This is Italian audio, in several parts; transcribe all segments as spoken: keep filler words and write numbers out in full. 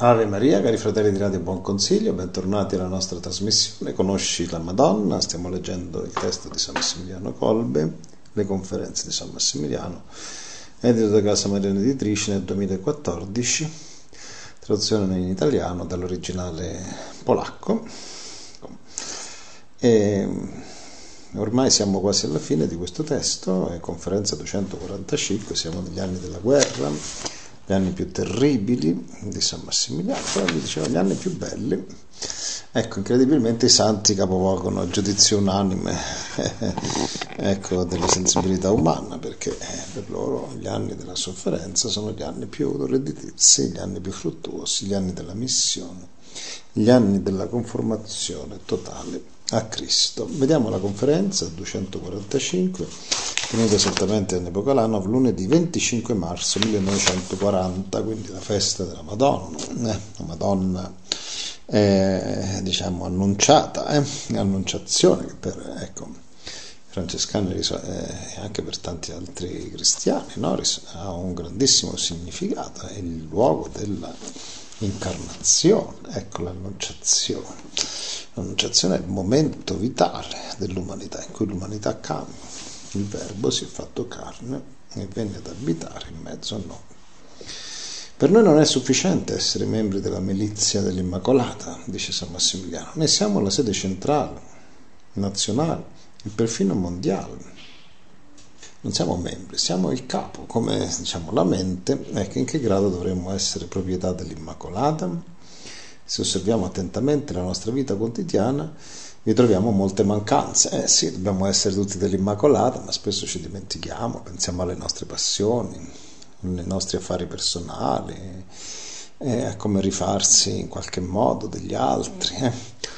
Ave Maria, cari fratelli di Radio Buon Consiglio, bentornati alla nostra trasmissione Conosci la Madonna. Stiamo leggendo il testo di San Massimiliano Kolbe, le conferenze di San Massimiliano, edito da Casa Mariana Editrice nel duemilaquattordici, traduzione in italiano dall'originale polacco. E ormai siamo quasi alla fine di questo testo, è conferenza duecentoquarantacinque, siamo negli anni della guerra, gli anni più terribili di San Massimiliano, però vi dicevo gli anni più belli. Ecco, incredibilmente i santi capovolgono il giudizio unanime ecco, della sensibilità umana, perché per loro gli anni della sofferenza sono gli anni più redditizi, gli anni più fruttuosi, gli anni della missione, gli anni della conformazione totale a Cristo. Vediamo la conferenza duecentoquarantacinque, tenuta esattamente all'epoca Lanov, lunedì venticinque marzo millenovecentoquaranta, quindi la festa della Madonna, eh, la Madonna eh, diciamo annunciata, eh, annunciazione che per ecco, francescani e eh, anche per tanti altri cristiani, no? Ha un grandissimo significato, è il luogo della incarnazione, ecco l'annunciazione. L'annunciazione è il momento vitale dell'umanità, in cui l'umanità cambia. Il Verbo si è fatto carne e venne ad abitare in mezzo a noi. Per noi non è sufficiente essere membri della milizia dell'Immacolata, dice San Massimiliano. Noi siamo la sede centrale, nazionale e perfino mondiale. Non siamo membri, siamo il capo, come diciamo la mente. Ecco, in che grado dovremmo essere proprietà dell'Immacolata? Se osserviamo attentamente la nostra vita quotidiana, vi troviamo molte mancanze. Eh sì, dobbiamo essere tutti dell'Immacolata, ma spesso ci dimentichiamo, pensiamo alle nostre passioni, ai nostri affari personali, eh, a come rifarsi in qualche modo degli altri, eh,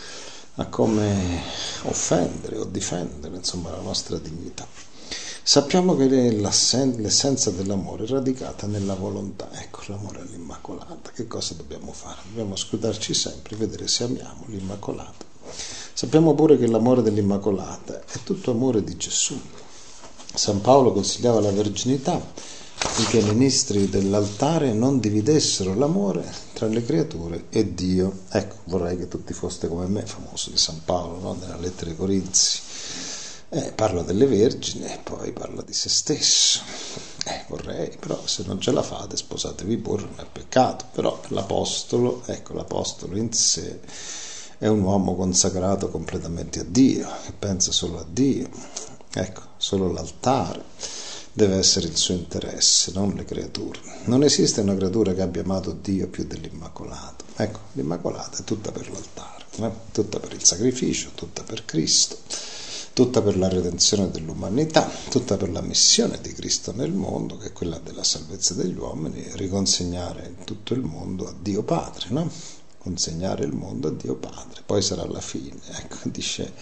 a come offendere o difendere, insomma, la nostra dignità. Sappiamo che l'essenza dell'amore è radicata nella volontà. Ecco, l'amore all'Immacolata. Che cosa dobbiamo fare? Dobbiamo scrutarci sempre, vedere se amiamo l'Immacolata. Sappiamo pure che l'amore dell'Immacolata è tutto amore di Gesù. San Paolo consigliava la verginità, affinché i ministri dell'altare non dividessero l'amore tra le creature e Dio. Ecco, vorrei che tutti foste come me, famoso di San Paolo, no? Nella lettera ai Corinzi. Eh, parla delle vergini e poi parla di se stesso. Eh, vorrei, però se non ce la fate sposatevi pure, non è peccato. Però l'apostolo, ecco, l'apostolo in sé è un uomo consacrato completamente a Dio, che pensa solo a Dio. Ecco, solo l'altare deve essere il suo interesse, non le creature. Non esiste una creatura che abbia amato Dio più dell'Immacolato. Ecco, l'Immacolata è tutta per l'altare, eh? Tutta per il sacrificio, tutta per Cristo, tutta per la redenzione dell'umanità, tutta per la missione di Cristo nel mondo, che è quella della salvezza degli uomini, riconsegnare tutto il mondo a Dio Padre, no? Consegnare il mondo a Dio Padre, poi sarà la fine, ecco, dice,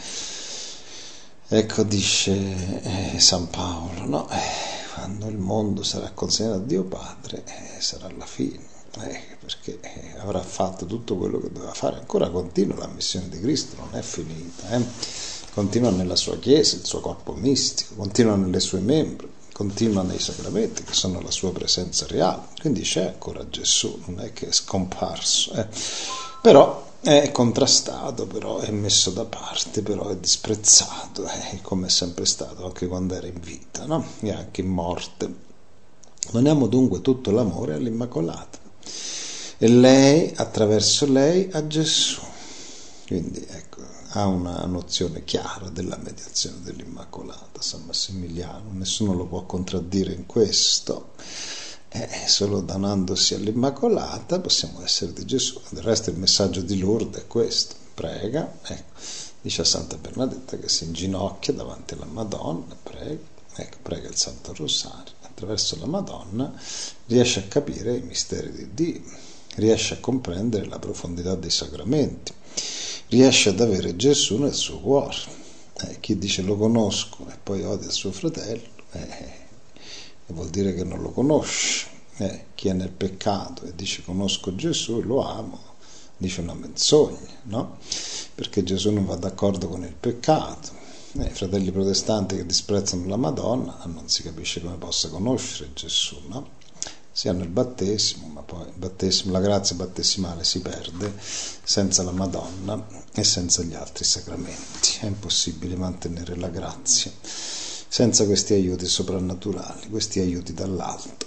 ecco, dice eh, San Paolo, no? Eh, quando il mondo sarà consegnato a Dio Padre, eh, sarà la fine, eh, perché eh, avrà fatto tutto quello che doveva fare. Ancora continua la missione di Cristo, non è finita, eh? Continua nella sua Chiesa, il suo corpo mistico, continua nelle sue membra, continua nei sacramenti che sono la sua presenza reale, quindi c'è ancora Gesù, non è che è scomparso, eh. Però è contrastato, però è messo da parte, però è disprezzato, eh, come è sempre stato anche quando era in vita, no? E anche in morte. Doniamo dunque tutto l'amore all'Immacolata e lei, attraverso lei, a Gesù. Quindi ecco, ha una nozione chiara della mediazione dell'Immacolata, San Massimiliano, nessuno lo può contraddire in questo, eh, solo donandosi all'Immacolata possiamo essere di Gesù. Del resto il messaggio di Lourdes è questo, prega, ecco, dice a Santa Bernadetta che si inginocchia davanti alla Madonna, prega, ecco, prega il Santo Rosario, attraverso la Madonna riesce a capire i misteri di Dio, riesce a comprendere la profondità dei sacramenti, riesce ad avere Gesù nel suo cuore. Eh, chi dice lo conosco e poi odia il suo fratello, eh, vuol dire che non lo conosce. Eh, chi è nel peccato e dice conosco Gesù e lo amo, dice una menzogna, no? Perché Gesù non va d'accordo con il peccato. Eh, I fratelli protestanti che disprezzano la Madonna, non si capisce come possa conoscere Gesù, no? sia nel battesimo, ma poi il battesimo, la grazia battesimale si perde senza la Madonna e senza gli altri sacramenti. È impossibile mantenere la grazia senza questi aiuti soprannaturali, questi aiuti dall'alto.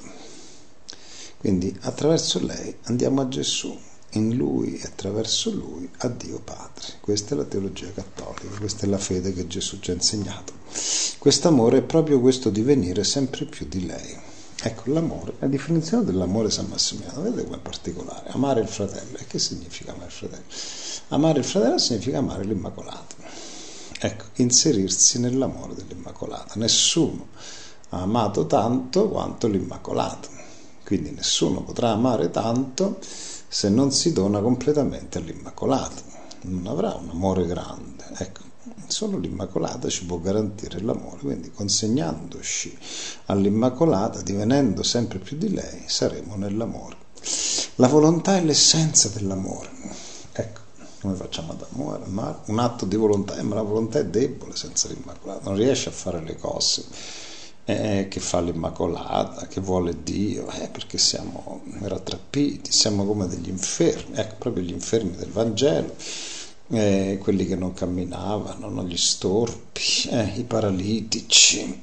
Quindi attraverso lei andiamo a Gesù, in Lui e attraverso Lui a Dio Padre. Questa è la teologia cattolica, questa è la fede che Gesù ci ha insegnato. Quest'amore è proprio questo divenire sempre più di lei. Ecco, l'amore, la definizione dell'amore San Massimiliano, vedete come è particolare, amare il fratello. E che significa amare il fratello? Amare il fratello significa amare l'Immacolata. Ecco, inserirsi nell'amore dell'Immacolata. Nessuno ha amato tanto quanto l'Immacolata. Quindi nessuno potrà amare tanto se non si dona completamente all'Immacolata. Non avrà un amore grande. Ecco, solo l'Immacolata ci può garantire l'amore. Quindi consegnandoci all'Immacolata, divenendo sempre più di lei, saremo nell'amore. La volontà è l'essenza dell'amore. Ecco, come facciamo ad amare? Un atto di volontà, ma la volontà è debole senza l'Immacolata. Non riesce a fare le cose Eh, che fa l'Immacolata, che vuole Dio, eh, perché siamo rattrappiti, siamo come degli infermi, ecco, proprio gli infermi del Vangelo, eh, quelli che non camminavano, no? Gli storpi, eh, i paralitici,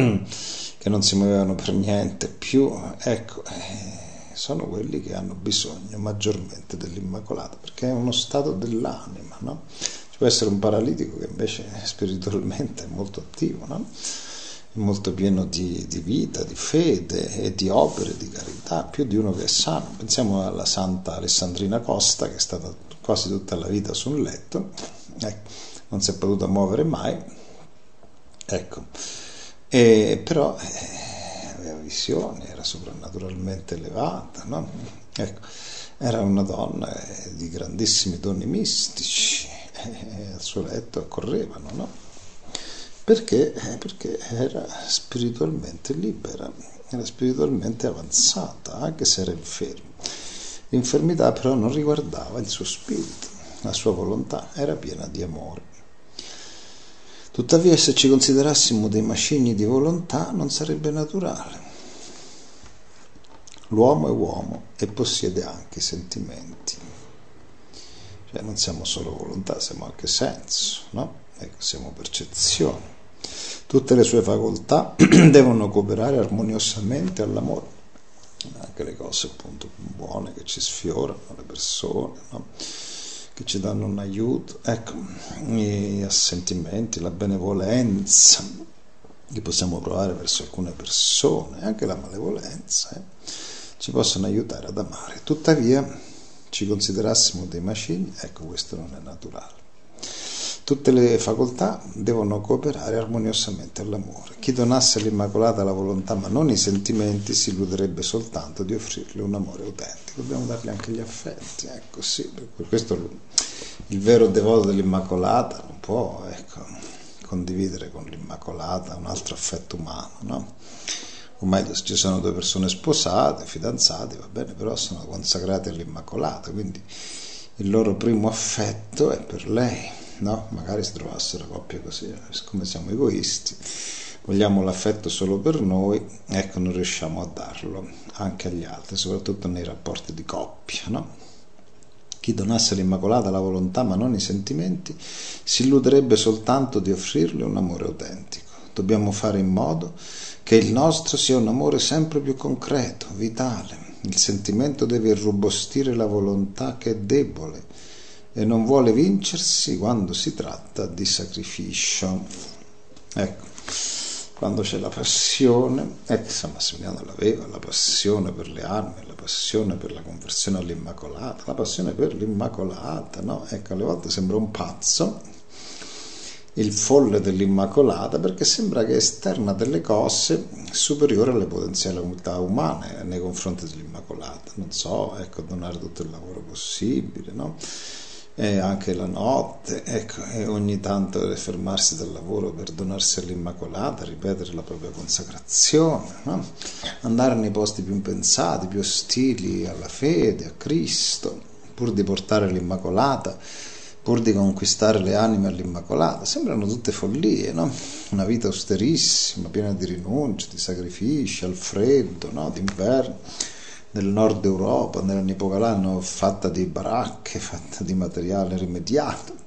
che non si muovevano per niente più, ecco, eh, sono quelli che hanno bisogno maggiormente dell'Immacolata, perché è uno stato dell'anima, no? Ci può essere un paralitico che invece spiritualmente è molto attivo, no? Molto pieno di, di vita, di fede e di opere, di carità, più di uno che è sano. Pensiamo alla Santa Alessandrina Costa, che è stata quasi tutta la vita su un letto, ecco, non si è potuta muovere mai, ecco, e però eh, aveva visioni, era soprannaturalmente elevata, no? Ecco, era una donna eh, di grandissimi doni mistici, e al suo letto accorrevano, no? Perché? Perché era spiritualmente libera, era spiritualmente avanzata, anche se era inferma. L'infermità però non riguardava il suo spirito, la sua volontà era piena di amore. Tuttavia, se ci considerassimo dei macigni di volontà, non sarebbe naturale. L'uomo è uomo e possiede anche i sentimenti. Cioè non siamo solo volontà, siamo anche senso, no? Ecco, siamo percezione. Tutte le sue facoltà devono cooperare armoniosamente all'amore, anche le cose appunto buone che ci sfiorano, le persone, no? Che ci danno un aiuto, ecco, gli assentimenti, la benevolenza che possiamo provare verso alcune persone, anche la malevolenza, eh, ci possono aiutare ad amare. Tuttavia, ci considerassimo dei macigni, ecco, questo non è naturale. Tutte le facoltà devono cooperare armoniosamente all'amore. Chi donasse all'Immacolata la volontà ma non i sentimenti si illuderebbe soltanto di offrirle un amore autentico. Dobbiamo dargli anche gli affetti, ecco, sì, per questo il vero devoto dell'Immacolata non può, ecco, condividere con l'Immacolata un altro affetto umano, no? O meglio, se ci sono due persone sposate, fidanzate, va bene, però sono consacrate all'Immacolata, quindi il loro primo affetto è per lei. No? Magari si trovassero coppie così, siccome siamo egoisti, vogliamo l'affetto solo per noi, ecco, non riusciamo a darlo anche agli altri, soprattutto nei rapporti di coppia, no? Chi donasse all'Immacolata la volontà ma non i sentimenti si illuderebbe soltanto di offrirle un amore autentico. Dobbiamo fare in modo che il nostro sia un amore sempre più concreto, vitale. Il sentimento deve irrobustire la volontà che è debole e non vuole vincersi quando si tratta di sacrificio. Ecco, quando c'è la passione, e eh, San Massimiliano l'aveva, la passione per le armi, la passione per la conversione all'Immacolata, la passione per l'Immacolata, no? Ecco, alle volte sembra un pazzo, il folle dell'Immacolata, perché sembra che esterna delle cose superiori alle potenzialità umane nei confronti dell'Immacolata. Non so, ecco, donare tutto il lavoro possibile, no? E anche la notte, ecco, e ogni tanto fermarsi dal lavoro per donarsi all'Immacolata, ripetere la propria consacrazione, no? Andare nei posti più impensati, più ostili alla fede, a Cristo, pur di portare l'Immacolata, pur di conquistare le anime all'Immacolata. Sembrano tutte follie, no? Una vita austerissima, piena di rinunce, di sacrifici, al freddo, no? D'inverno. nel nord Europa, nell'epoca l'hanno fatta di baracche, fatta di materiale rimediato,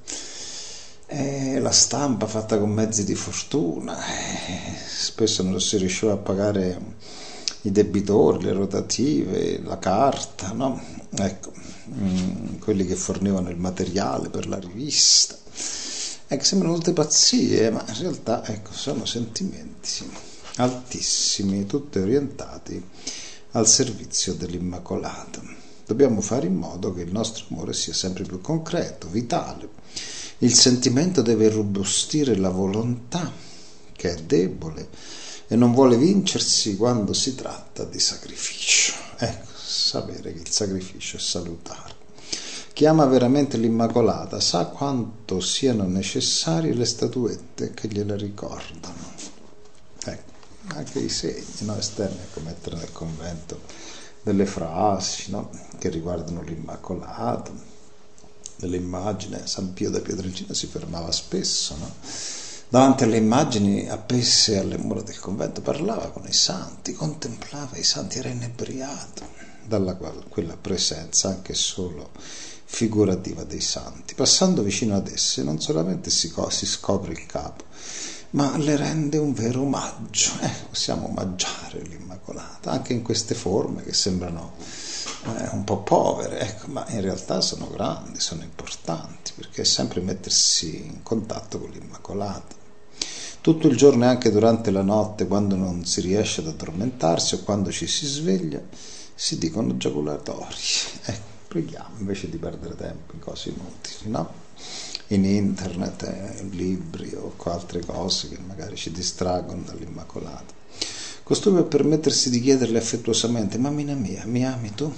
e la stampa fatta con mezzi di fortuna, e spesso non si riusciva a pagare i debitori, le rotative, la carta, no? Ecco, mh, quelli che fornivano il materiale per la rivista. Ecco, sembrano tutte pazzie, ma in realtà, ecco, sono sentimenti altissimi, tutti orientati al servizio dell'Immacolata. Dobbiamo fare in modo che il nostro amore sia sempre più concreto, vitale. Il sentimento deve irrobustire la volontà, che è debole e non vuole vincersi quando si tratta di sacrificio. Ecco, sapere che il sacrificio è salutare. Chi ama veramente l'Immacolata sa quanto siano necessarie le statuette che gliela ricordano. Ecco, anche i segni, no, esterni, ecco, mettere nel convento delle frasi, no, che riguardano l'Immacolata, delle immagini. San Pio da Pietrelcina si fermava spesso, no, davanti alle immagini appese alle mura del convento, parlava con i santi, contemplava i santi, era inebriato dalla quella presenza anche solo figurativa dei santi. Passando vicino ad esse non solamente si, si scopre il capo, ma le rende un vero omaggio. Eh, possiamo omaggiare l'Immacolata anche in queste forme che sembrano eh, un po' povere, ecco, ma in realtà sono grandi, sono importanti, perché è sempre mettersi in contatto con l'Immacolata. Tutto il giorno e anche durante la notte, quando non si riesce ad addormentarsi o quando ci si sveglia, si dicono giaculatori. Ecco, preghiamo invece di perdere tempo in cose inutili, no? In internet, eh, libri o altre cose che magari ci distraggono dall'Immacolata. Costui per permettersi di chiederle affettuosamente: mammina mia, mi ami tu?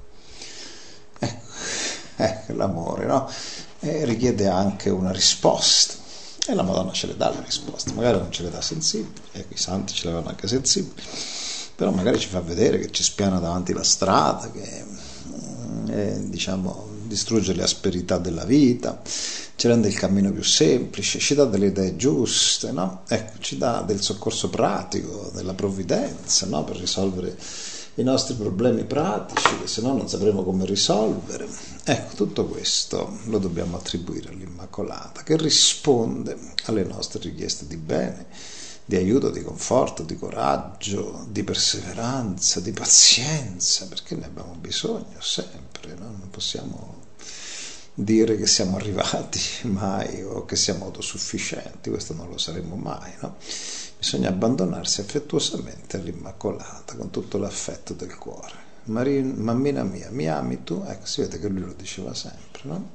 Ecco, ecco l'amore, no? E richiede anche una risposta, e la Madonna ce le dà le risposte, magari non ce le dà sensibili, ecco, i santi ce le danno anche sensibili, però magari ci fa vedere che ci spiana davanti la strada, che eh, diciamo distrugge le asperità della vita, ci rende il cammino più semplice, ci dà delle idee giuste, no? Ecco, ci dà del soccorso pratico, della provvidenza, no? Per risolvere i nostri problemi pratici, che se no non sapremo come risolvere. Ecco, tutto questo lo dobbiamo attribuire all'Immacolata, che risponde alle nostre richieste di bene, di aiuto, di conforto, di coraggio, di perseveranza, di pazienza, perché ne abbiamo bisogno sempre, no? Non possiamo dire che siamo arrivati mai o che siamo autosufficienti, questo non lo saremo mai, no? Bisogna abbandonarsi affettuosamente all'Immacolata con tutto l'affetto del cuore. Maria, mammina mia, mi ami tu? Ecco, si vede che lui lo diceva sempre, no?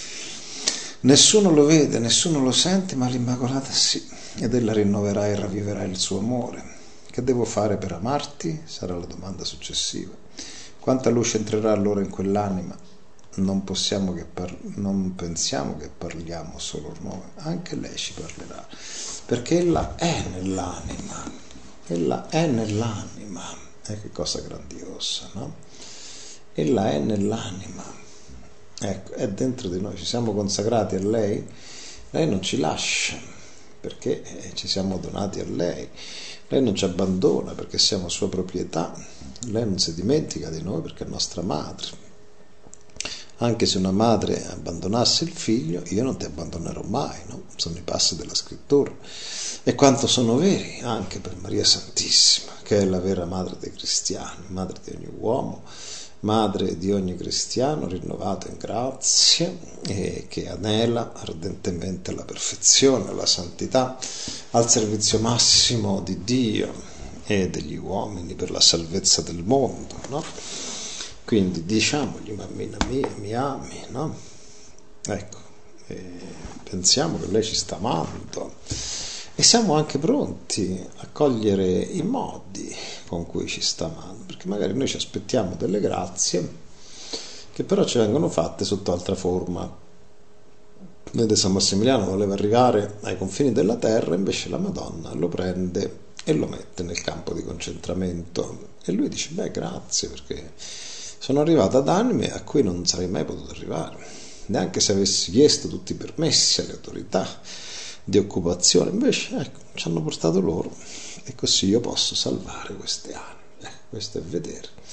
Nessuno lo vede, nessuno lo sente, ma l'Immacolata sì, ed ella rinnoverà e ravviverà il suo amore. Che devo fare per amarti? Sarà la domanda successiva. Quanta luce entrerà allora in quell'anima? Non possiamo che par- non pensiamo che parliamo solo noi, anche lei ci parlerà, perché ella è nell'anima, ella è nell'anima, e che cosa grandiosa, no? Ella è nell'anima, ecco, è dentro di noi, ci siamo consacrati a lei, lei non ci lascia, perché ci siamo donati a lei, lei non ci abbandona perché siamo sua proprietà, lei non si dimentica di noi perché è nostra madre. Anche se una madre abbandonasse il figlio, io non ti abbandonerò mai, no? Sono i passi della scrittura. E quanto sono veri anche per Maria Santissima, che è la vera madre dei cristiani, madre di ogni uomo, madre di ogni cristiano rinnovato in grazia e che anela ardentemente la perfezione, la santità, al servizio massimo di Dio e degli uomini per la salvezza del mondo, no? Quindi diciamogli: mammina mia, mi ami, no? Ecco, e pensiamo che lei ci sta amando e siamo anche pronti a cogliere i modi con cui ci sta amando, perché magari noi ci aspettiamo delle grazie che però ci vengono fatte sotto altra forma. Vede, San Massimiliano voleva arrivare ai confini della terra, invece la Madonna lo prende e lo mette nel campo di concentramento e lui dice: beh, grazie, perché sono arrivato ad anime a cui non sarei mai potuto arrivare, neanche se avessi chiesto tutti i permessi alle autorità di occupazione. Invece, ecco, ci hanno portato loro e così io posso salvare queste anime. Eh, questo è vedere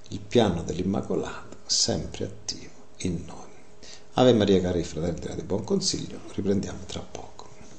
il piano dell'Immacolata sempre attivo in noi. Ave Maria, cari fratelli di Buon Consiglio, riprendiamo tra poco.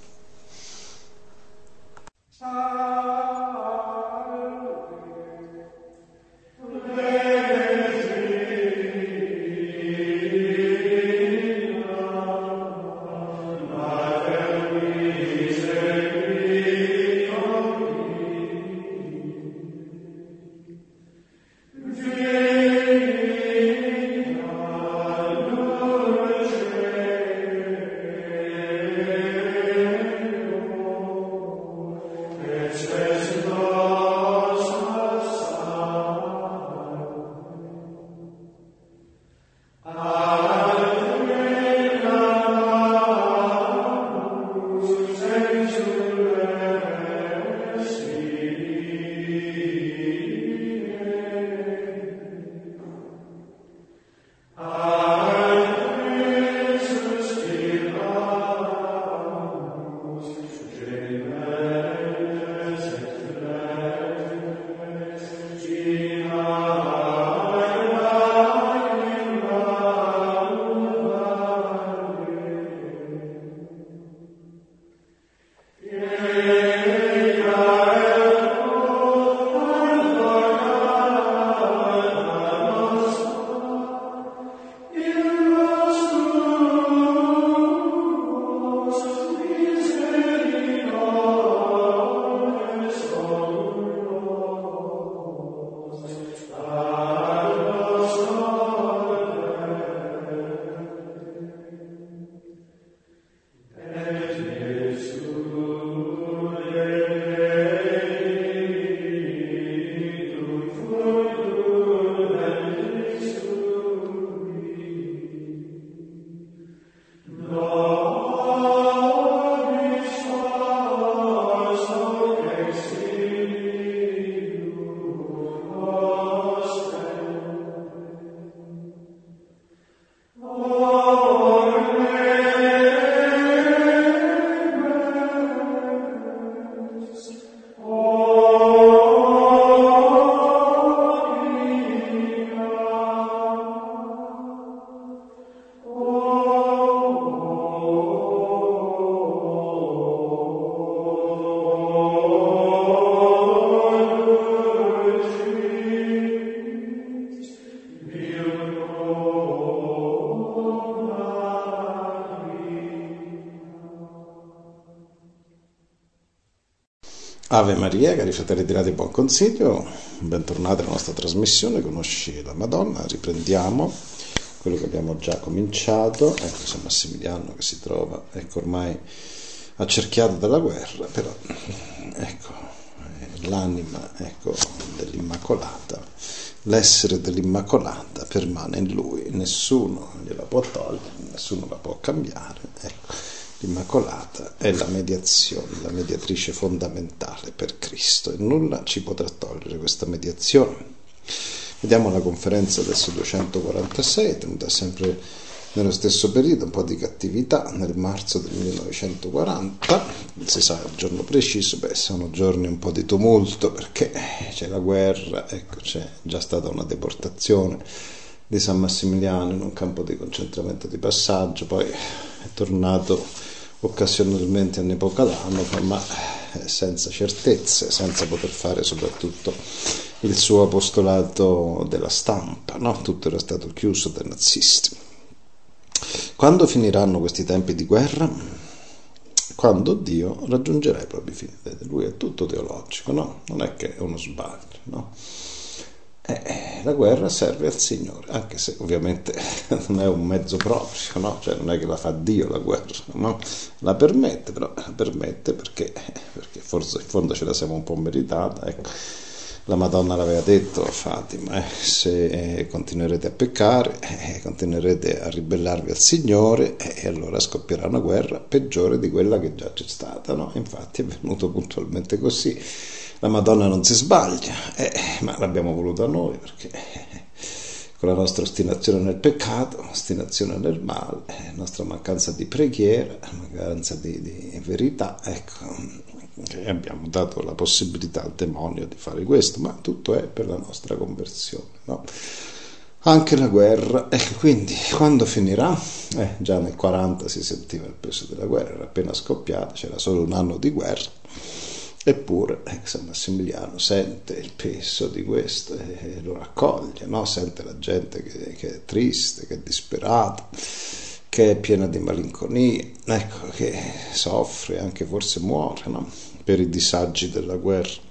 Ave Maria, cari fratelli di Radio Buon Consiglio, bentornati alla nostra trasmissione Conosci la Madonna. Riprendiamo quello che abbiamo già cominciato. Ecco San Massimiliano che si trova, ecco, ormai accerchiato dalla guerra, però ecco, l'anima, ecco, dell'Immacolata, l'essere dell'Immacolata permane in lui, nessuno gliela può togliere, nessuno la può cambiare, ecco. L'Immacolata è la mediazione, la mediatrice fondamentale per Cristo e nulla ci potrà togliere questa mediazione. Vediamo la conferenza adesso duecentoquarantasei, tenuta sempre nello stesso periodo, un po' di cattività, nel marzo del millenovecentoquaranta, si sa il giorno preciso, beh, sono giorni un po' di tumulto perché c'è la guerra, ecco, c'è già stata una deportazione di San Massimiliano in un campo di concentramento di passaggio, poi è tornato occasionalmente a Nepocalano, ma senza certezze, senza poter fare soprattutto il suo apostolato della stampa, no? Tutto era stato chiuso dai nazisti. Quando finiranno questi tempi di guerra? Quando Dio raggiungerà i propri fini. Lui è tutto teologico, no? Non è che è uno sbaglio, no? Eh, la guerra serve al Signore, anche se ovviamente non è un mezzo proprio, no? Cioè non è che la fa Dio la guerra, no? La permette, però la permette perché, perché forse in fondo ce la siamo un po' meritata, ecco. La Madonna l'aveva detto a Fatima, eh, se continuerete a peccare, eh, continuerete a ribellarvi al Signore, e eh, allora scoppierà una guerra peggiore di quella che già c'è stata, no? Infatti è venuto puntualmente così. La Madonna non si sbaglia, eh, ma l'abbiamo voluta noi perché eh, con la nostra ostinazione nel peccato, ostinazione nel male, eh, nostra mancanza di preghiera, mancanza di, di verità, ecco, E abbiamo dato la possibilità al demonio di fare questo, ma tutto è per la nostra conversione, no? Anche la guerra, e quindi quando finirà? Eh, già nel quaranta si sentiva il peso della guerra, era appena scoppiata, c'era solo un anno di guerra, eppure eh, San Massimiliano sente il peso di questo e lo raccoglie, no? Sente la gente che, che è triste, che è disperata, che è piena di malinconia, ecco, che soffre, anche forse muore, no? Per i disagi della guerra.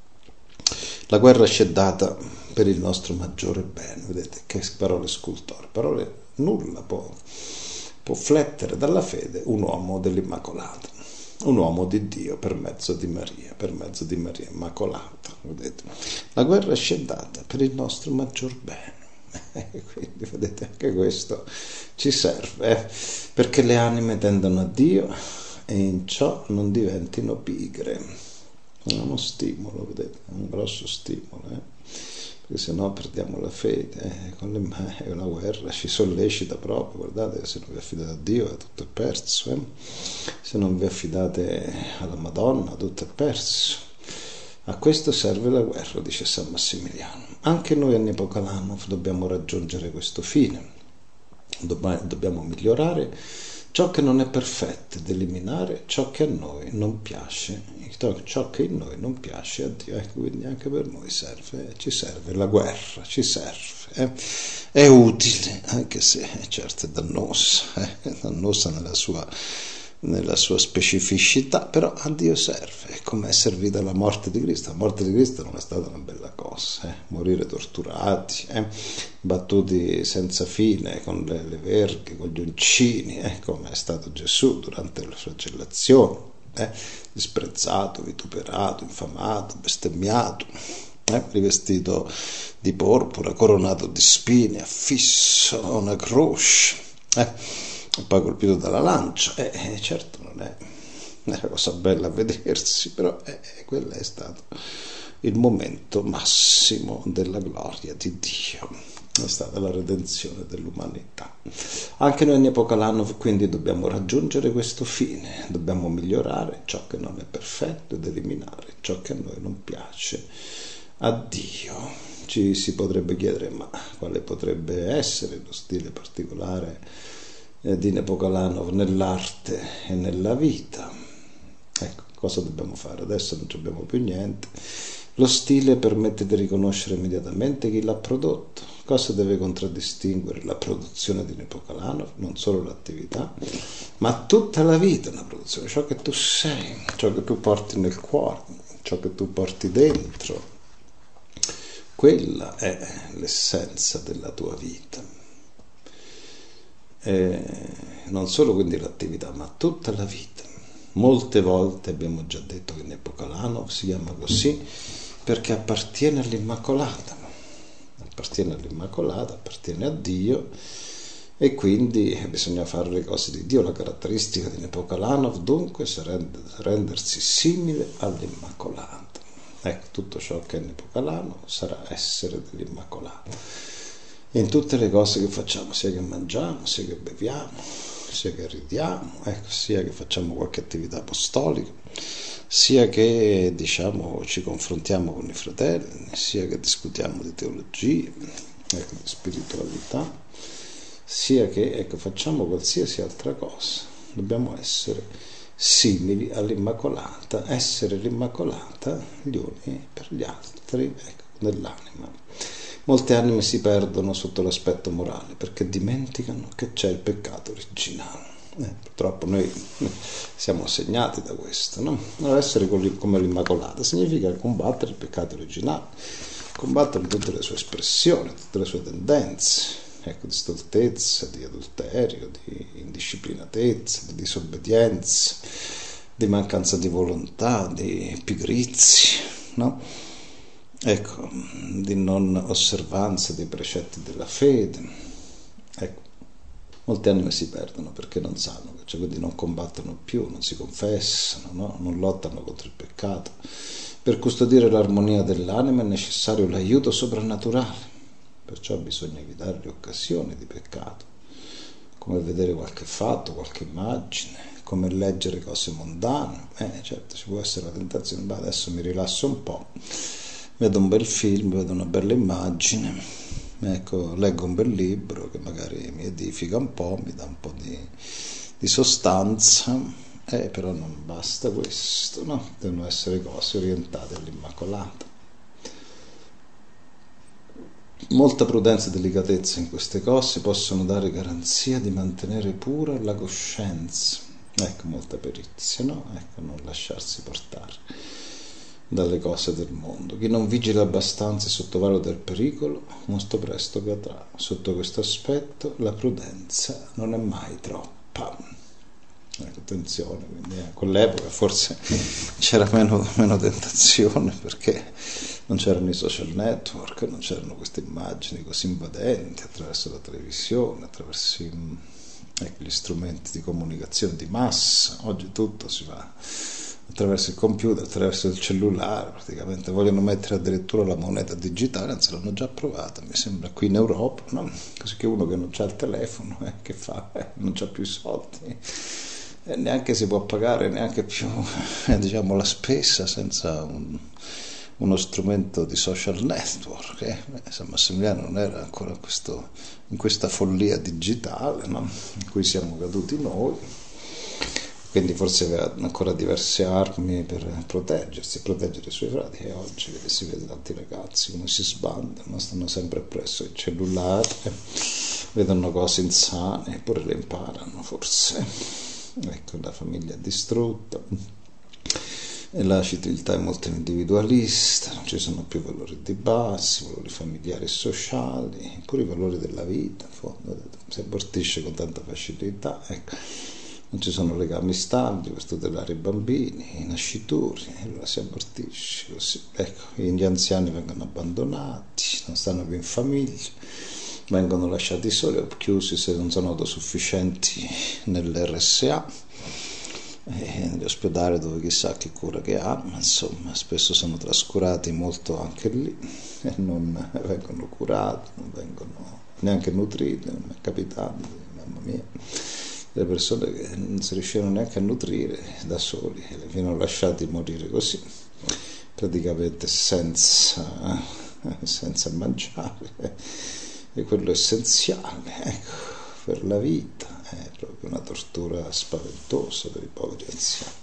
La guerra ci è data per il nostro maggiore bene, vedete che parole scultore, parole nulla può, può flettere dalla fede un uomo dell'Immacolata, un uomo di Dio per mezzo di Maria, per mezzo di Maria Immacolata, vedete. La guerra ci è data per il nostro maggior bene. Quindi vedete, anche questo ci serve, eh? Perché le anime tendono a Dio e in ciò non diventino pigre. È uno stimolo, vedete, è un grosso stimolo, eh? Perché se no perdiamo la fede, eh? Con le, è una guerra, ci sollecita proprio, guardate, se non vi affidate a Dio è tutto perso, eh? Se non vi affidate alla Madonna tutto è perso. A questo serve la guerra, dice San Massimiliano. Anche noi a Nepocalanov dobbiamo raggiungere questo fine, dobbiamo migliorare ciò che non è perfetto ed eliminare ciò che a noi non piace, ciò che in noi non piace a Dio. Ecco, quindi anche per noi serve, ci serve la guerra, ci serve, eh? È utile, anche se certo è dannosa, eh? È dannosa nella sua nella sua specificità, però a Dio serve, è come è servita la morte di Cristo. La morte di Cristo non è stata una bella cosa, eh? Morire torturati, eh? battuti senza fine con le, le verghe, con gli uncini, eh? Come è stato Gesù durante la flagellazione, eh? disprezzato, vituperato, infamato, bestemmiato, eh? rivestito di porpora, coronato di spine, affisso a una croce, eh? e poi colpito dalla lancia, e eh, certo non è una cosa bella a vedersi, però eh, quello è stato il momento massimo della gloria di Dio, è stata la redenzione dell'umanità. Anche noi in Nepocalanov quindi dobbiamo raggiungere questo fine, dobbiamo migliorare ciò che non è perfetto ed eliminare ciò che a noi non piace a Dio. Ci si potrebbe chiedere, ma quale potrebbe essere lo stile particolare di Nepocalanov nell'arte e nella vita? Ecco, cosa dobbiamo fare? Adesso non abbiamo più niente. Lo stile permette di riconoscere immediatamente chi l'ha prodotto. Cosa deve contraddistinguere la produzione di Nepocalanov? Non solo l'attività, ma tutta la vita una produzione, ciò che tu sei, ciò che tu porti nel cuore, ciò che tu porti dentro. Quella è l'essenza della tua vita. Eh, non solo quindi l'attività, ma tutta la vita. Molte volte abbiamo già detto che Nepocalanov si chiama così perché appartiene all'Immacolata, appartiene all'Immacolata, appartiene a Dio, e quindi bisogna fare le cose di Dio. La caratteristica di Nepocalanov dunque è rendersi simile all'Immacolata. Ecco, tutto ciò che è Nepocalanov sarà essere dell'Immacolata. In tutte le cose che facciamo, sia che mangiamo, sia che beviamo, sia che ridiamo, ecco, sia che facciamo qualche attività apostolica, sia che diciamo ci confrontiamo con i fratelli, sia che discutiamo di teologia, ecco, di spiritualità, sia che ecco, facciamo qualsiasi altra cosa, dobbiamo essere simili all'Immacolata, essere l'Immacolata gli uni per gli altri, ecco, nell'anima. Molte anime si perdono sotto l'aspetto morale perché dimenticano che c'è il peccato originale. Eh, purtroppo noi siamo segnati da questo, no? Non essere come l'Immacolata significa combattere il peccato originale, combattere tutte le sue espressioni, tutte le sue tendenze, ecco, di stoltezza, di adulterio, di indisciplinatezza, di disobbedienza, di mancanza di volontà, di pigrizia, no? Ecco, di non osservanza dei precetti della fede. Ecco, molte anime si perdono perché non sanno, cioè quindi non combattono più, non si confessano, no? Non lottano contro il peccato. Per custodire l'armonia dell'anima è necessario l'aiuto soprannaturale, perciò bisogna evitare le occasioni di peccato, come vedere qualche fatto, qualche immagine, come leggere cose mondane. Eh, certo, ci può essere la tentazione, beh, adesso mi rilasso un po', vedo un bel film, vedo una bella immagine, ecco, leggo un bel libro che magari mi edifica un po', mi dà un po' di, di sostanza, eh, però non basta questo, no? Devono essere cose orientate all'Immacolata. Molta prudenza e delicatezza in queste cose possono dare garanzia di mantenere pura la coscienza. Ecco, molta perizia, no? Ecco, non lasciarsi portare dalle cose del mondo. Chi non vigila abbastanza e sottovaluta il pericolo, molto presto cadrà. Sotto questo aspetto la prudenza non è mai troppa. Ecco, attenzione, quindi eh, con l'epoca forse c'era meno, meno tentazione, perché non c'erano i social network, non c'erano queste immagini così invadenti attraverso la televisione, attraverso i, ecco, gli strumenti di comunicazione di massa. Oggi tutto si fa attraverso il computer, attraverso il cellulare, praticamente vogliono mettere addirittura la moneta digitale, anzi l'hanno già provata, mi sembra, qui in Europa, no? Così che uno che non c'ha il telefono, eh, che fa? Eh, non c'ha più i soldi, e neanche si può pagare neanche più eh, diciamo la spesa senza un, uno strumento di social network. eh. San Massimiliano non era ancora questo, in questa follia digitale, no? In cui siamo caduti noi, quindi forse aveva ancora diverse armi per proteggersi e proteggere i suoi frati, e oggi si vede tanti ragazzi come si sbandano, stanno sempre presso il cellulare, vedono cose insane eppure le imparano forse. Ecco, la famiglia è distrutta e la civiltà è molto individualista, non ci sono più valori di base, valori familiari e sociali, pure i valori della vita, in fondo, si abortisce con tanta facilità, ecco. Non ci sono legami stabili per tutelare i bambini, i nascituri, e allora si abortisce così. Ecco, gli anziani vengono abbandonati, non stanno più in famiglia, vengono lasciati soli o chiusi se non sono autosufficienti nell'R S A, e negli ospedali dove chissà che cura che hanno, insomma, spesso sono trascurati molto anche lì e non vengono curati, non vengono neanche nutriti. Non mi è capitato, mamma mia, delle persone che non si riuscivano neanche a nutrire da soli e li vengono lasciati morire così, praticamente senza, senza mangiare, e quello essenziale, ecco, per la vita. È proprio una tortura spaventosa per i poveri anziani.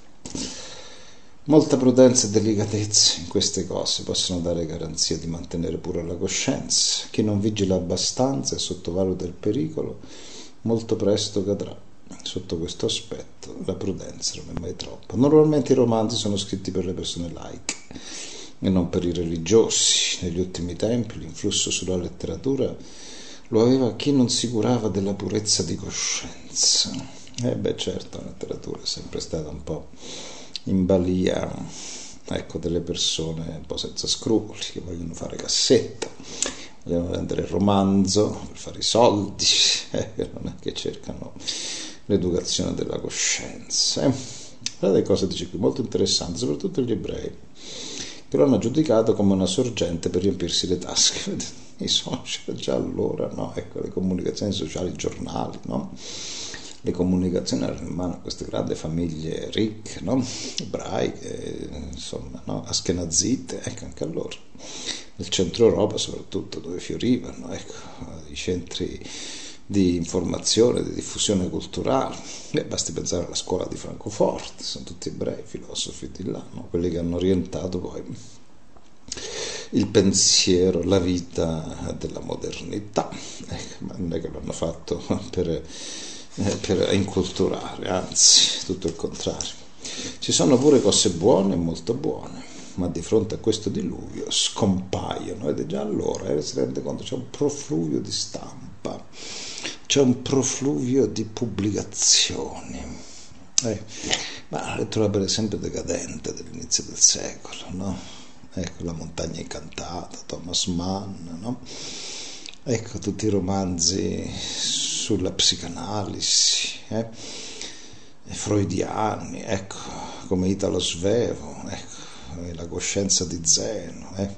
Molta prudenza e delicatezza in queste cose possono dare garanzia di mantenere pura la coscienza. Chi non vigila abbastanza e sottovaluta il pericolo, molto presto cadrà. Sotto questo aspetto la prudenza non è mai troppa. Normalmente i romanzi sono scritti per le persone laiche e non per i religiosi. Negli ultimi tempi l'influsso sulla letteratura lo aveva chi non si curava della purezza di coscienza. E eh beh, certo, la letteratura è sempre stata un po' in balia, ecco, delle persone un po' senza scrupoli, che vogliono fare cassetta, vogliono vendere il romanzo per fare i soldi, eh, non è che cercano l'educazione della coscienza. Eh. Guardate cosa dice qui, molto interessante, soprattutto gli ebrei, che lo hanno giudicato come una sorgente per riempirsi le tasche. Vedete, i social già allora, no? Ecco, le comunicazioni sociali, i giornali, no? Le comunicazioni erano in mano a queste grandi famiglie ricche, no? Ebraiche, insomma, no? Askenazite, ecco, anche allora. Nel centro Europa soprattutto, dove fiorivano, ecco, i centri di informazione, di diffusione culturale. Beh, basti pensare alla scuola di Francoforte, sono tutti ebrei, filosofi di là, no? Quelli che hanno orientato poi il pensiero, la vita della modernità. Ecco, ma non è che l'hanno fatto per, eh, per inculturare, anzi, tutto il contrario. Ci sono pure cose buone, molto buone, ma di fronte a questo diluvio scompaiono, ed è già allora, eh, si rende conto, c'è un profluvio di stampa, c'è un profluvio di pubblicazioni, eh, ma la lettura per esempio decadente dell'inizio del secolo, no? Ecco, La montagna incantata, Thomas Mann, no? Ecco, tutti i romanzi sulla psicanalisi, eh? freudiani, ecco, come Italo Svevo, ecco, La coscienza di Zeno, eh?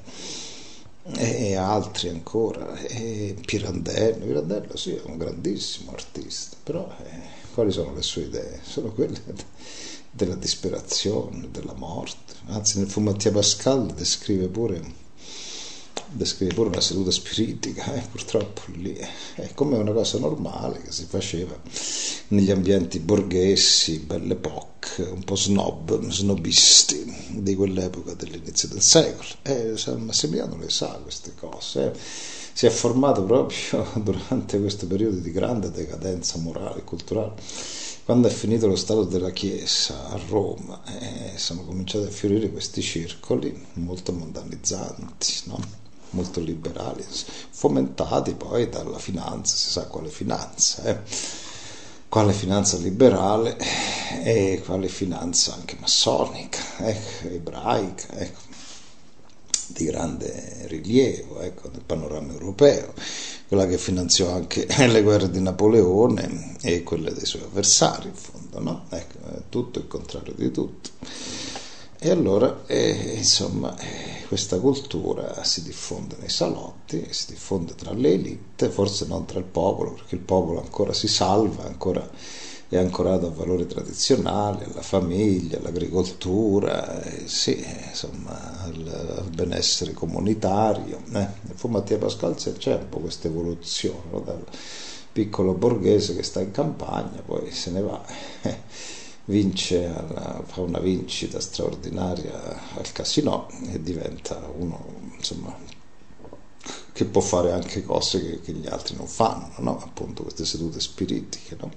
e altri ancora, e Pirandello. Pirandello sì, è un grandissimo artista, però eh, Quali sono le sue idee? Sono quelle della disperazione, della morte. Anzi, nel Fu Mattia Pascal descrive pure descrive pure una seduta spiritica, eh, purtroppo lì è come una cosa normale che si faceva negli ambienti borghesi, belle époque, un po' snob, snobisti di quell'epoca dell'inizio del secolo. E San Massimiliano le sa queste cose, eh. Si è formato proprio durante questo periodo di grande decadenza morale e culturale. Quando è finito lo stato della Chiesa a Roma, eh, sono cominciati a fiorire questi circoli molto mondanizzanti, no? Molto liberali, fomentati poi dalla finanza, si sa quale finanza, eh? Quale finanza liberale e quale finanza anche massonica, ecco, ebraica, ecco, di grande rilievo, ecco, nel panorama europeo, quella che finanziò anche le guerre di Napoleone e quelle dei suoi avversari, in fondo, no? Ecco, tutto il contrario di tutto. E allora, eh, insomma, eh, questa cultura si diffonde nei salotti, si diffonde tra le elite, forse non tra il popolo, perché il popolo ancora si salva, ancora è ancorato a valori tradizionali, alla famiglia, all'agricoltura, eh, sì, insomma, al, al benessere comunitario. Eh. Nel Fu Mattia Pascal c'è un po' questa evoluzione, no? Dal piccolo borghese che sta in campagna, poi se ne va. Eh. Vince alla, fa una vincita straordinaria al casino e diventa uno, insomma, che può fare anche cose che, che gli altri non fanno, no? Appunto queste sedute spiritiche, no?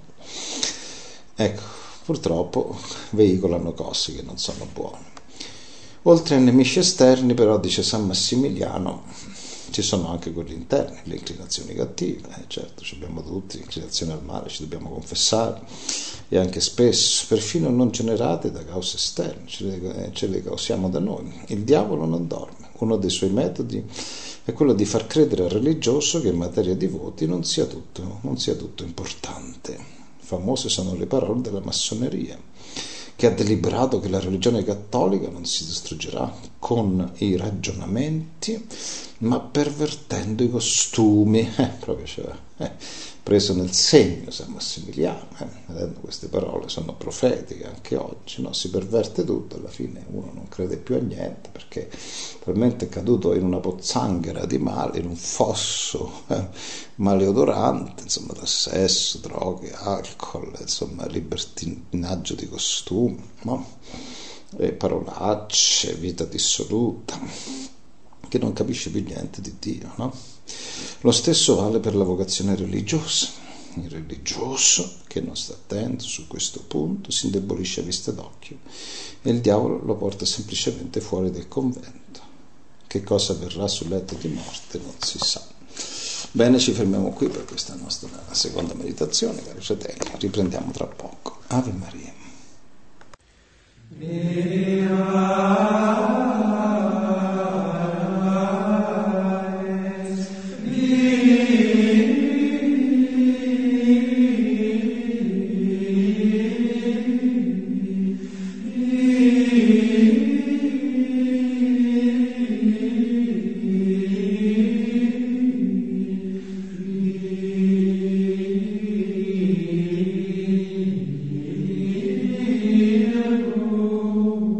Ecco, purtroppo veicolano cose che non sono buone. Oltre ai nemici esterni, però, dice San Massimiliano, ci sono anche quelli interni, le inclinazioni cattive, eh, certo, abbiamo tutti inclinazioni al male, ci dobbiamo confessare, e anche spesso, perfino non generate da cause esterne, ce le, ce le causiamo da noi. Il diavolo non dorme, uno dei suoi metodi è quello di far credere al religioso che in materia di voti non sia tutto, non sia tutto importante. Famose sono le parole della massoneria, che ha deliberato che la religione cattolica non si distruggerà con i ragionamenti, ma pervertendo i costumi. Eh, proprio cioè, eh, preso nel segno San Massimiliano, eh, vedendo queste parole sono profetiche anche oggi, no? Si perverte tutto, alla fine uno non crede più a niente perché probabilmente è caduto in una pozzanghera di male, in un fosso eh, maleodorante, insomma, da sesso, droghe, alcol, insomma, libertinaggio di costumi, no? E parolacce, vita dissoluta, che non capisce più niente di Dio, no? Lo stesso vale per la vocazione religiosa. Il religioso che non sta attento su questo punto si indebolisce a vista d'occhio e il diavolo lo porta semplicemente fuori del convento. Che cosa avverrà sul letto di morte non si sa. Bene, ci fermiamo qui per questa nostra seconda meditazione, cari fratelli. Riprendiamo tra poco. Ave Maria. Oh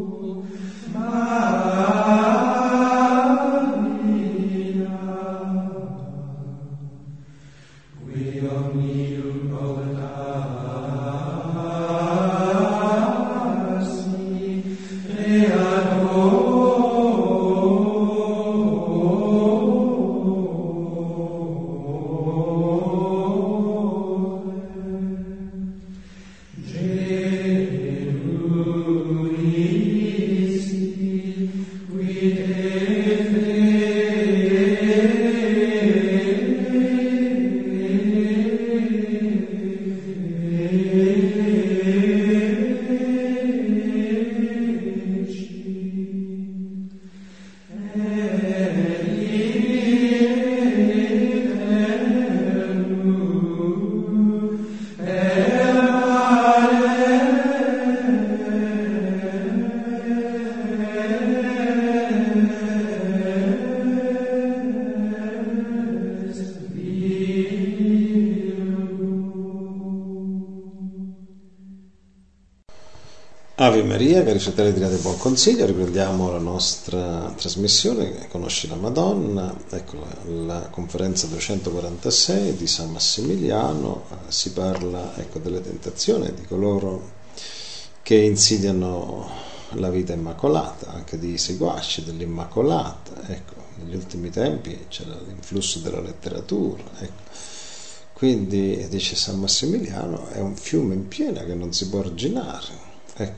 Ave Maria, cari fratelli di Radio Buon Consiglio, riprendiamo la nostra trasmissione Conosci la Madonna. Ecco la, la conferenza duecentoquarantasei di San Massimiliano. Eh, si parla ecco, delle tentazioni di coloro che insidiano la vita immacolata, anche di seguaci dell'Immacolata. Ecco, negli ultimi tempi c'era l'influsso della letteratura. Ecco. Quindi, dice San Massimiliano, è un fiume in piena che non si può arginare. Ecco,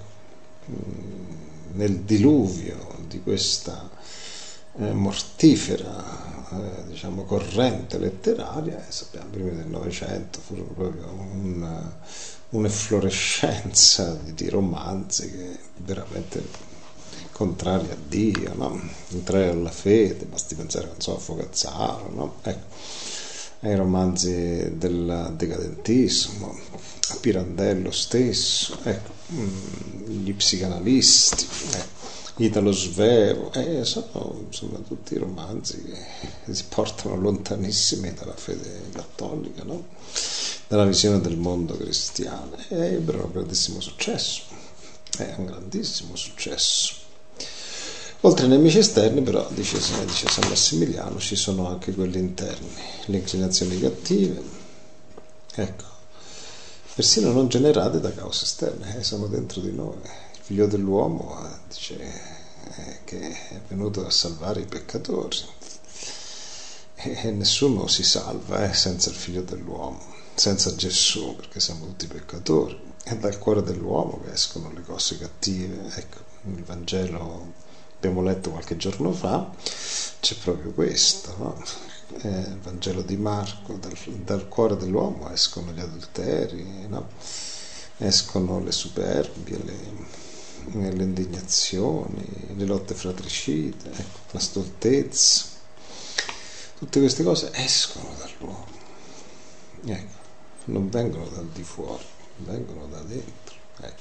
nel diluvio di questa eh, mortifera eh, diciamo, corrente letteraria, eh, sappiamo prima del Novecento furono proprio un, un'efflorescenza di, di romanzi che veramente contrari a Dio, no? Contrari alla fede, basti pensare, non so, a Fogazzaro, no? Ecco, ai romanzi del decadentismo, a Pirandello stesso, ecco, gli psicanalisti, eh, Italo Svevo, eh, sono insomma tutti romanzi che si portano lontanissimi dalla fede cattolica, no? Dalla visione del mondo cristiano, e ebbero un grandissimo successo, è un grandissimo successo. Oltre ai nemici esterni, però, dice, dice San Massimiliano, ci sono anche quelli interni, le inclinazioni cattive, ecco, persino non generate da cause esterne, eh, sono dentro di noi. Il figlio dell'uomo eh, dice eh, che è venuto a salvare i peccatori, e, e nessuno si salva eh, senza il figlio dell'uomo, senza Gesù, perché siamo tutti peccatori. È dal cuore dell'uomo che escono le cose cattive. Ecco, il Vangelo abbiamo letto qualche giorno fa, c'è proprio questo, no? Eh, il Vangelo di Marco, dal, dal cuore dell'uomo escono gli adulteri, no? Escono le superbie, le, le indignazioni, le lotte fratricide, ecco, la stoltezza, tutte queste cose escono dall'uomo, ecco, non vengono dal di fuori, vengono da dentro, ecco.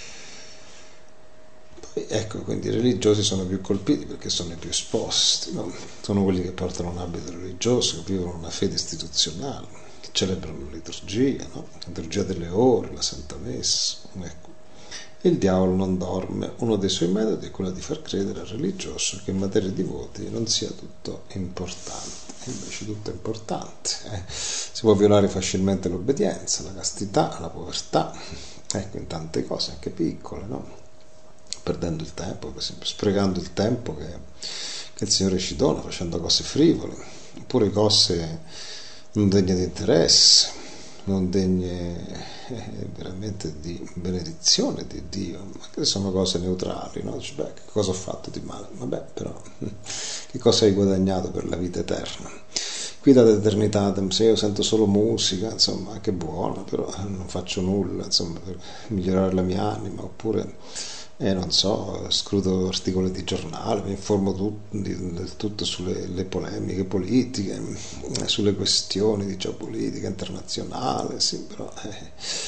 Ecco, quindi i religiosi sono più colpiti perché sono i più esposti, no? Sono quelli che portano un abito religioso, che vivono una fede istituzionale, che celebrano la liturgia, no? La liturgia delle ore, la Santa Messa, ecco. Il diavolo non dorme, uno dei suoi metodi è quello di far credere al religioso che in materia di voti non sia tutto importante, e invece tutto è importante, eh? Si può violare facilmente l'obbedienza, la castità, la povertà, ecco, in tante cose, anche piccole, no? Perdendo il tempo, per esempio, sprecando il tempo che, che il Signore ci dona, facendo cose frivole, oppure cose non degne di interesse, non degne eh, veramente di benedizione di Dio, ma che sono cose neutrali, no? Dici, beh, che cosa ho fatto di male? Vabbè, però, che cosa hai guadagnato per la vita eterna? Qui da eternitatem, se io sento solo musica, insomma, che buona, però non faccio nulla, insomma, per migliorare la mia anima, oppure e non so, scruto articoli di giornale, mi informo tut, di, del tutto sulle le polemiche politiche, sulle questioni di geopolitica internazionale, sì, però eh,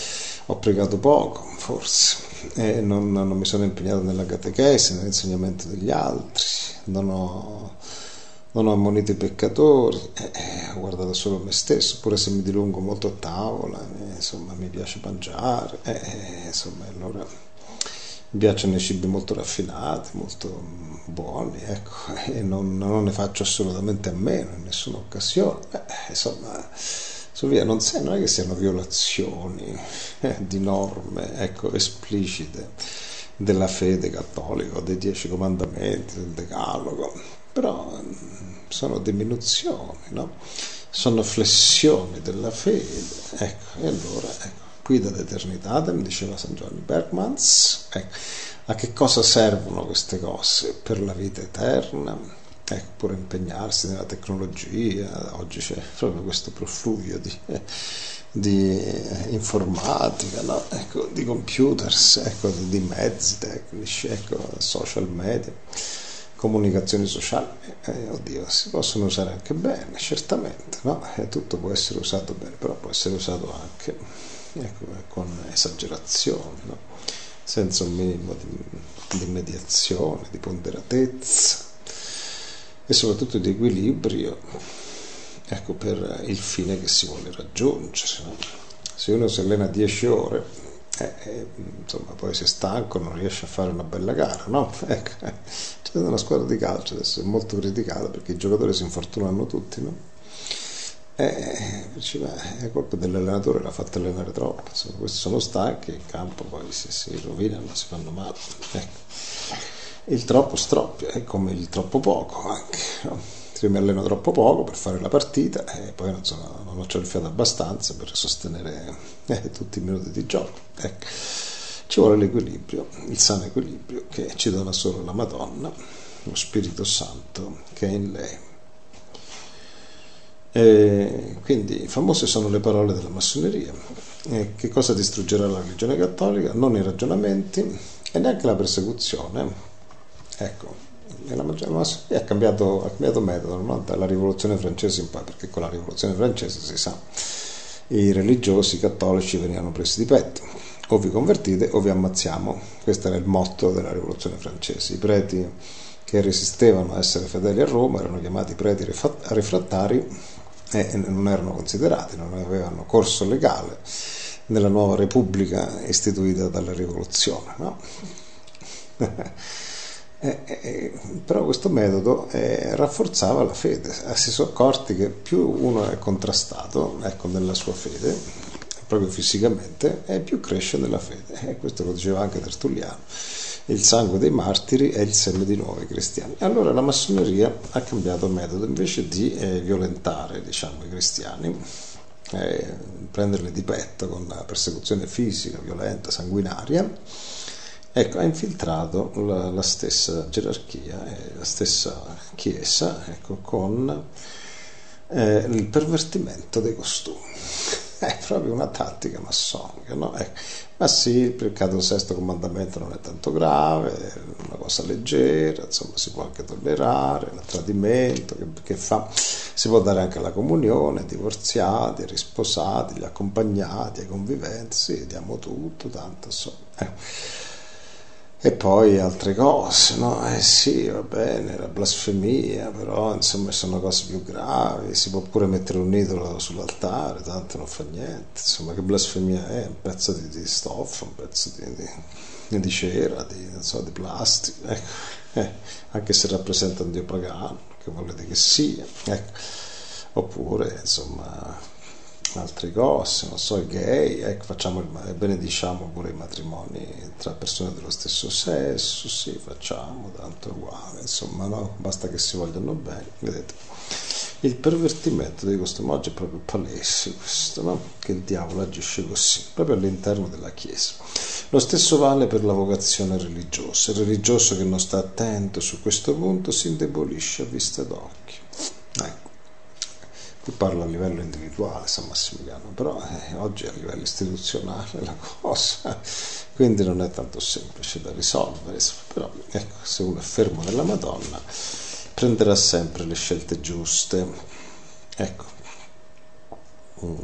ho pregato poco, forse, e non, non mi sono impegnato nella catechesi, nell'insegnamento degli altri, non ho, non ho ammonito i peccatori, eh, eh, ho guardato solo me stesso, pure se mi dilungo molto a tavola, eh, insomma, mi piace mangiare, eh, insomma, allora mi piacciono i cibi molto raffinati, molto buoni, ecco, e non, non ne faccio assolutamente a meno in nessuna occasione. Eh, insomma, su via, non, sei, non è che siano violazioni eh, di norme, ecco, esplicite della fede cattolica, dei dieci comandamenti, del decalogo, però sono diminuzioni, no? Sono flessioni della fede, ecco, e allora, ecco. Qui da eternitatem, diceva San Giovanni Bergmans, ecco, a che cosa servono queste cose? Per la vita eterna, ecco, pure impegnarsi nella tecnologia, oggi c'è proprio questo profluvio di, di informatica, no? Ecco, di computers, ecco, di mezzi tecnici, ecco, social media, comunicazioni sociali, eh, oddio, si possono usare anche bene, certamente, no? E tutto può essere usato bene, però può essere usato anche ecco, con esagerazione, no? Senza un minimo di, di mediazione, di ponderatezza e soprattutto di equilibrio, ecco, per il fine che si vuole raggiungere, no? Se uno si allena dieci ore eh, eh, insomma, poi sei stanco, non riesci a fare una bella gara, no? Ecco, c'è una squadra di calcio adesso è molto criticata perché i giocatori si infortunano tutti, no? Eh, dici, beh, è colpa dell'allenatore, l'ha fatto allenare troppo, insomma, questi sono stanchi, in campo poi si, si rovinano, si fanno male, ecco. Il troppo stroppia, è come il troppo poco anche, no? Se io mi alleno troppo poco per fare la partita e poi non, sono, non ho il fiato abbastanza per sostenere eh, tutti i minuti di gioco, ecco. Ci vuole l'equilibrio, il sano equilibrio che ci dona solo la Madonna, lo Spirito Santo che è in lei. E quindi famose sono le parole della massoneria. E che cosa distruggerà la religione cattolica? Non i ragionamenti e neanche la persecuzione. Ecco, la massoneria ha cambiato, ha cambiato metodo, no? Dalla rivoluzione francese in poi, perché con la rivoluzione francese si sa, i religiosi cattolici venivano presi di petto, o vi convertite o vi ammazziamo. Questo era il motto della rivoluzione francese. I preti che resistevano a essere fedeli a Roma erano chiamati preti refrattari e non erano considerati, non avevano corso legale nella nuova repubblica istituita dalla rivoluzione, no? e, e, però questo metodo eh, rafforzava la fede. Si sono accorti che più uno è contrastato, ecco, nella sua fede, proprio fisicamente, e più cresce nella fede, e questo lo diceva anche Tertulliano. Il sangue dei martiri è il seme di nuovi cristiani. Allora la massoneria ha cambiato metodo, invece di eh, violentare, diciamo, i cristiani, eh, prenderli di petto con la persecuzione fisica, violenta, sanguinaria, ecco, ha infiltrato la, la stessa gerarchia, eh, la stessa chiesa, ecco, con eh, il pervertimento dei costumi. È proprio una tattica massonica, no? Ecco. Ma sì, il peccato del sesto comandamento non è tanto grave, è una cosa leggera, insomma si può anche tollerare, il tradimento che, che fa, si può dare anche la comunione ai divorziati, ai risposati, agli accompagnati, ai conviventi, sì, diamo tutto, tanto insomma. Eh. E poi altre cose, no? Eh sì, va bene, la blasfemia, però insomma sono cose più gravi, si può pure mettere un idolo sull'altare, tanto non fa niente, insomma che blasfemia è? Un pezzo di, di stoffa, un pezzo di, di, di cera, di, non so, di plastica, ecco. Eh, anche se rappresenta un dio pagano, che volete che sia, ecco. Oppure, insomma, altre cose, non so, i gay, ecco, facciamo il, benediciamo pure i matrimoni tra persone dello stesso sesso, sì, facciamo, tanto è uguale, insomma, no? Basta che si vogliano bene, vedete. Il pervertimento di questo oggi è proprio palese, questo, no? Che il diavolo agisce così, proprio all'interno della Chiesa. Lo stesso vale per la vocazione religiosa. Il religioso che non sta attento su questo punto si indebolisce a vista d'occhio. Ecco. Qui parlo a livello individuale, San Massimiliano, però eh, oggi a livello istituzionale la cosa, quindi non è tanto semplice da risolvere, però ecco, se uno è fermo nella Madonna prenderà sempre le scelte giuste, ecco. Mm.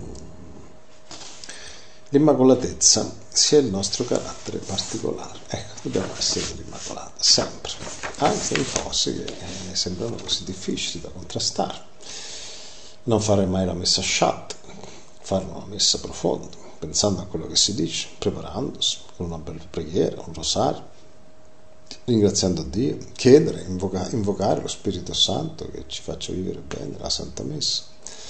L'immacolatezza sia il nostro carattere particolare, ecco, dobbiamo essere l'Immacolata, sempre, anche in cose che eh, sembrano così difficili da contrastare. Non fare mai la messa sciatta, fare una messa profonda, pensando a quello che si dice, preparandosi con una bella preghiera, un rosario, ringraziando Dio, chiedere, invoca, invocare lo Spirito Santo che ci faccia vivere bene la Santa Messa.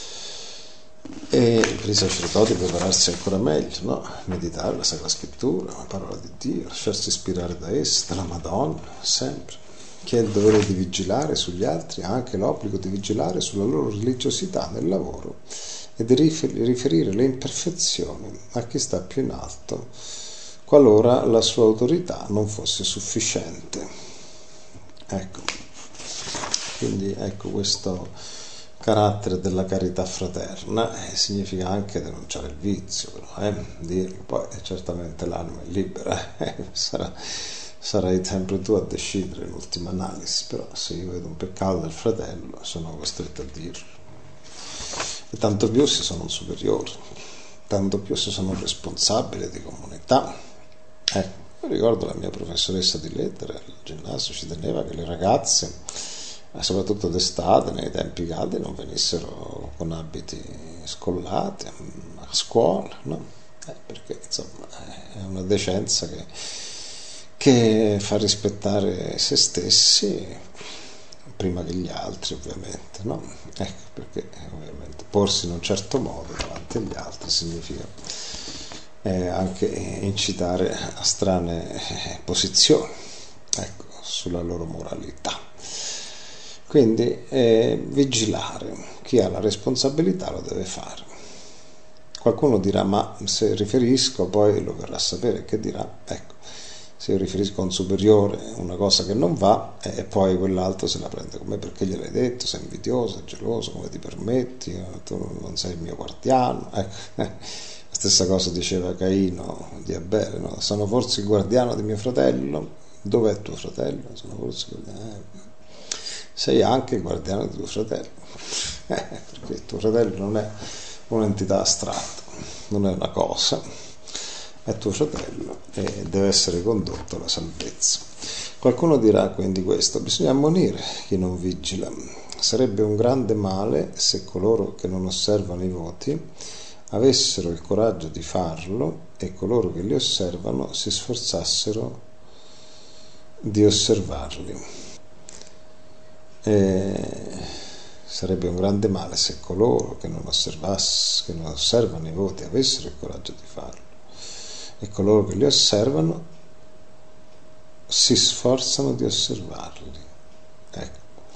E per i sacerdoti prepararsi ancora meglio, no? Meditare la Sacra Scrittura, la parola di Dio, lasciarsi ispirare da essa, dalla Madonna, sempre. Chi ha il dovere di vigilare sugli altri ha anche l'obbligo di vigilare sulla loro religiosità nel lavoro e di riferire le imperfezioni a chi sta più in alto, qualora la sua autorità non fosse sufficiente. Ecco, quindi ecco questo carattere della carità fraterna eh, significa anche denunciare il vizio, però, eh, dire che poi eh, certamente l'anima è libera, eh, sarà sarai sempre tu a decidere in ultima analisi, però se io vedo un peccato del fratello sono costretto a dirlo, e tanto più se sono un superiore, tanto più se sono un responsabile di comunità. Ecco, ricordo la mia professoressa di lettere al ginnasio ci teneva che le ragazze, soprattutto d'estate, nei tempi caldi, non venissero con abiti scollati a scuola, no? Eh, perché insomma è una decenza che, che fa rispettare se stessi prima che gli altri, ovviamente, no? Ecco, perché ovviamente porsi in un certo modo davanti agli altri significa eh, anche incitare a strane eh, posizioni, ecco, sulla loro moralità. Quindi eh, vigilare, chi ha la responsabilità lo deve fare. Qualcuno dirà, ma se riferisco poi lo verrà a sapere, che dirà? Ecco, se io riferisco a un superiore una cosa che non va e poi quell'altro se la prende con me perché gliel'hai detto, sei invidioso, geloso, come ti permetti, tu non sei il mio guardiano. Ecco, la stessa cosa diceva Caino di Abele, no? Sono forse il guardiano di mio fratello? Dov'è tuo fratello? Sono forse il guardiano. Eh, sei anche il guardiano di tuo fratello, eh, perché il tuo fratello non è un'entità astratta, non è una cosa, è tuo fratello e deve essere condotto alla salvezza. Qualcuno dirà quindi questo: bisogna ammonire chi non vigila. Sarebbe un grande male se coloro che non osservano i voti avessero il coraggio di farlo e coloro che li osservano si sforzassero di osservarli. E sarebbe un grande male se coloro che non, che non osservano i voti avessero il coraggio di farlo e coloro che li osservano si sforzano di osservarli. Ecco.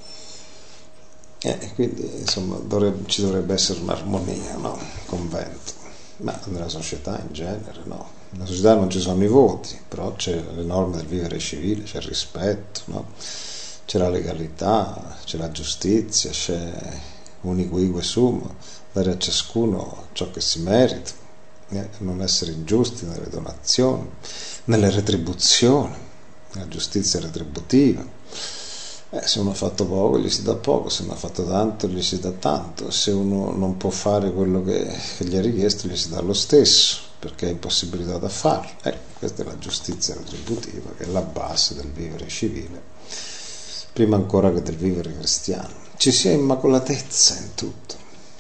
E quindi insomma dovrebbe, ci dovrebbe essere un'armonia, no? Convento, ma nella società in genere no. Nella società non ci sono i voti, però c'è le norme del vivere civile, c'è il rispetto, no? C'è la legalità, c'è la giustizia, c'è unique sum, dare a ciascuno ciò che si merita, eh, non essere ingiusti nelle donazioni, nelle retribuzioni, la giustizia retributiva. Eh, se uno ha fatto poco gli si dà poco, se uno ha fatto tanto gli si dà tanto, se uno non può fare quello che, che gli è richiesto gli si dà lo stesso, perché è impossibilitato a farlo. Eh, questa è la giustizia retributiva, che è la base del vivere civile, prima ancora che del vivere cristiano. Ci sia immacolatezza in tutto.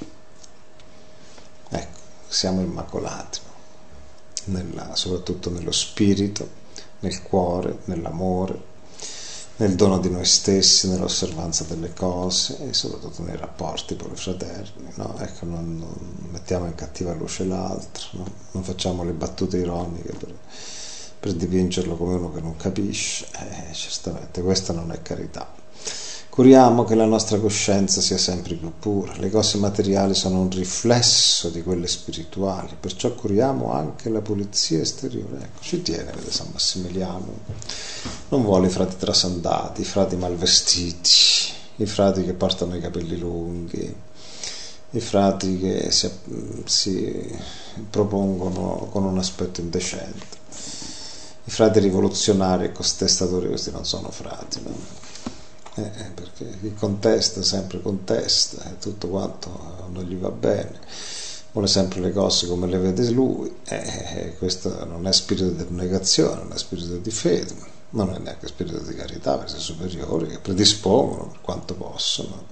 Ecco, siamo immacolati, no? Nella, soprattutto nello spirito, nel cuore, nell'amore, nel dono di noi stessi, nell'osservanza delle cose e soprattutto nei rapporti con i fraterni, no? Ecco, non, non mettiamo in cattiva luce l'altro, no? Non facciamo le battute ironiche per, per dipingerlo come uno che non capisce, eh, certamente questa non è carità. Curiamo che la nostra coscienza sia sempre più pura. Le cose materiali sono un riflesso di quelle spirituali, perciò curiamo anche la pulizia esteriore. Ecco, ci tiene, vede San Massimiliano. Non vuole i frati trasandati, i frati malvestiti, i frati che portano i capelli lunghi, i frati che si, si propongono con un aspetto indecente. I frati rivoluzionari e contestatori, questi non sono frati, no? Eh, perché chi contesta sempre contesta e tutto quanto non gli va bene, vuole sempre le cose come le vede lui, eh, questo non è spirito di abnegazione, non è spirito di fede, ma non è neanche spirito di carità verso i superiori che predispongono per quanto possono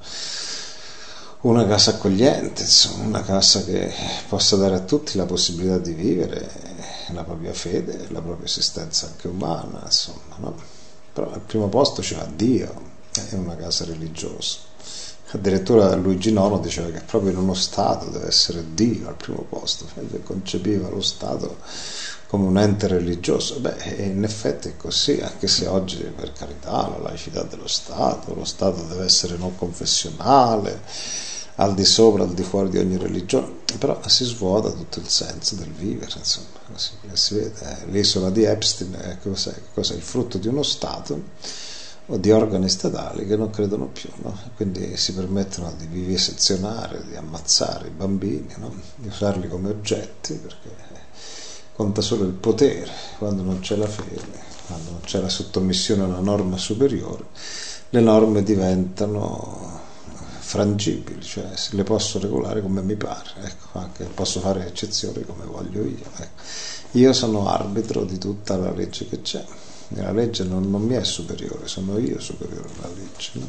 una casa accogliente, insomma, una casa che possa dare a tutti la possibilità di vivere la propria fede, la propria esistenza anche umana, insomma, no? Però al primo posto ci va Dio, è una casa religiosa. Addirittura Luigi nono diceva che proprio in uno Stato deve essere Dio al primo posto, cioè concepiva lo Stato come un ente religioso. Beh, in effetti è così, anche se oggi, per carità, la laicità dello Stato, lo Stato deve essere non confessionale, al di sopra, al di fuori di ogni religione, però si svuota tutto il senso del vivere, insomma, così si vede. L'isola di Epstein è cos'è? Cos'è? Il frutto di uno Stato o di organi statali che non credono più, no? Quindi si permettono di vivisezionare, di ammazzare i bambini, no? Di usarli come oggetti, perché conta solo il potere. Quando non c'è la fede, quando non c'è la sottomissione a una norma superiore, le norme diventano frangibili, cioè le posso regolare come mi pare, ecco, anche posso fare eccezioni come voglio io, ecco. Io sono arbitro di tutta la legge che c'è. La legge non, non mi è superiore, sono io superiore alla legge, no?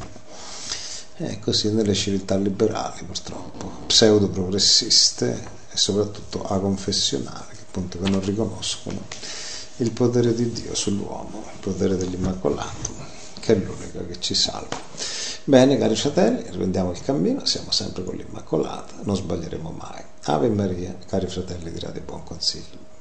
È così nelle civiltà liberali, purtroppo, pseudo progressiste e soprattutto aconfessionali, che appunto che non riconoscono il potere di Dio sull'uomo, il potere dell'Immacolato, che è l'unica che ci salva. Bene, cari fratelli, riprendiamo il cammino, siamo sempre con l'Immacolata, non sbaglieremo mai. Ave Maria, cari fratelli di Radio Buon Consiglio.